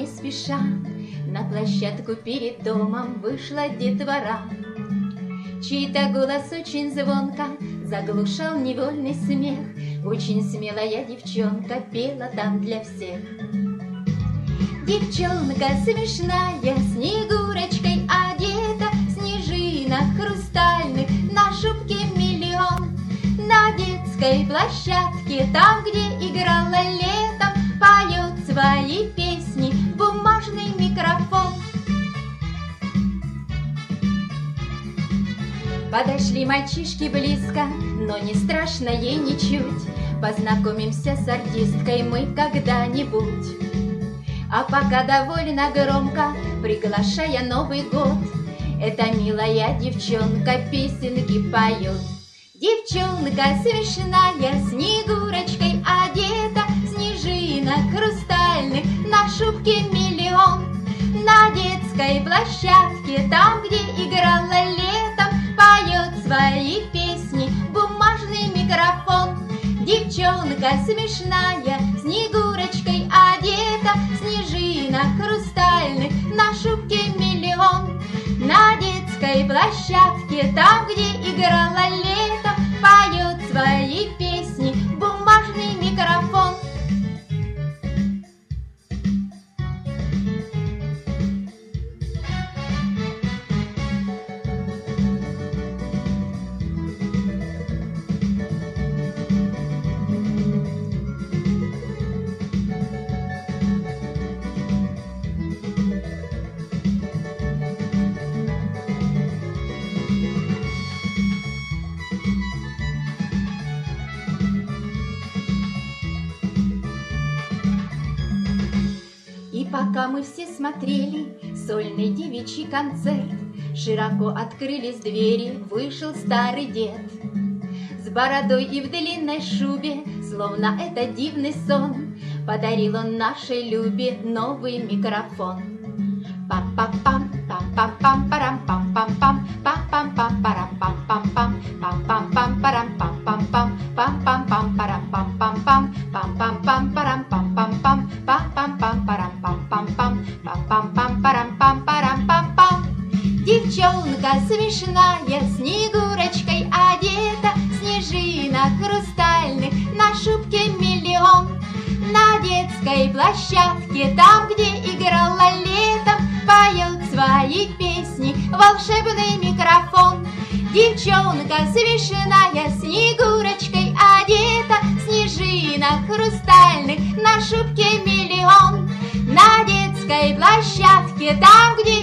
не спеша на площадку перед домом вышла детвора. Чей-то голос очень звонко заглушал невольный смех. Очень смелая девчонка пела там для всех. Девчонка смешная, Снегурочкой одета, снежинок хрустальных на шубке миллион. На детской площадке, там, где играла летом, поет свои песни в бумажный микрофон. Подошли мальчишки близко, но не страшно ей ничуть. Познакомимся с артисткой мы когда-нибудь. А пока довольно громко, приглашая Новый год, эта милая девчонка песенки поет. Девчонка смешная, Снегурочкой одета, снежинок хрустальных на шубке миллион. На детской площадке, там, где играла летом, поет свои песни в бумажный микрофон. Девчонка смешная, Снегурочкой одета, снежинок хрустальных на шубке миллион. На детской площадке, там, где играла летом, поет свои песни в бумажный микрофон. И пока мы все смотрели сольный девичий концерт, широко открылись двери, вышел старый дед. С бородой и в длинной шубе, словно это дивный сон, подарил он нашей Любе новый микрофон. Пам-пам-пам, пам-пам-пам, парам-пам-пам-пам, пам-пам-пам-парам-пам-пам-пам, пам-пам-пам-парам-пам-пам-пам, пам-пам-пам, парам-пам-пам-пам, пам-пам-пам, парам-пам-пам-пам, пам-пам-пам, парам-пам-пам-пам, пам-пам-пам, парам-пам-парам-пам-пам. Девчонка смешная, Снегурочкой одета, снежинок хрустальных на шубке миллион. На детской площадке, там, где играла летом, поет свои песни волшебный микрофон. Девчонка смешная, Снегурочкой одета, снежинок хрустальных на шубке миллион. На детской площадке, там, где